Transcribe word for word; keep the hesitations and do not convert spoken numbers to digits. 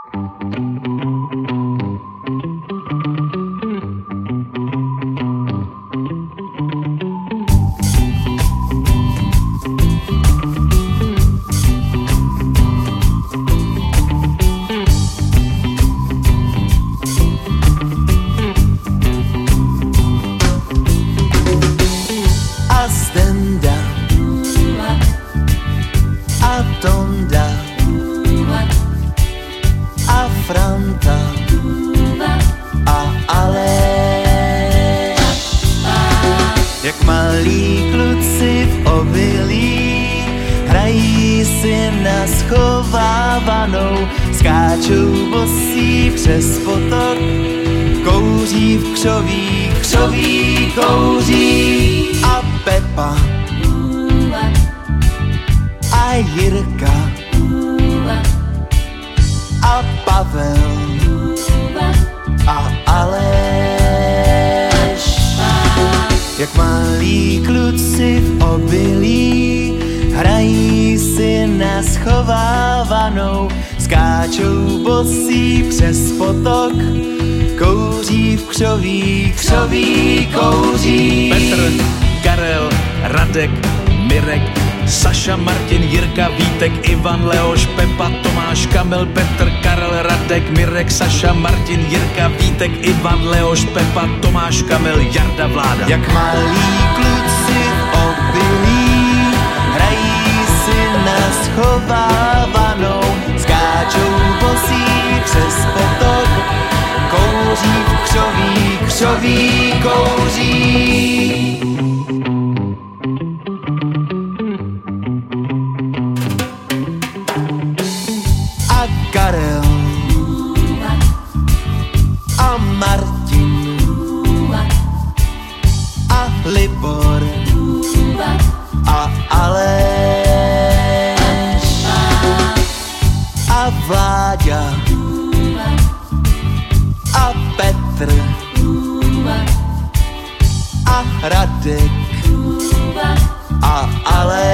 Jak malí kluci v obilí hrají si na schovávanou, skáčou bosí přes potok, kouří v křoví, křoví kouří. A Pepa a Jirka a Pavel a Aleš. Jak malí kluci v obilí hrají si na schovávanou, skáčou bosí přes potok, kouří v křoví, křoví kouří. Petr, Karel, Radek, Mirek, Saša, Martin, Jirka, Vítek, Ivan, Leoš, Pepa, Tomáš, Kamil, Petr, Karel, Radek, Mirek, Saša, Martin, Jirka, Vítek, Ivan, Leoš, Pepa, Tomáš, Kamil, Jarda, Vláda. Jak malí kluci v obilí hrají si na schovávanou, skáčou bosí přes potok, kouří v křoví, křoví kouří. A Karel a Martin a Libor a Aleš a Vláďa a Petr a Radek a Aleš.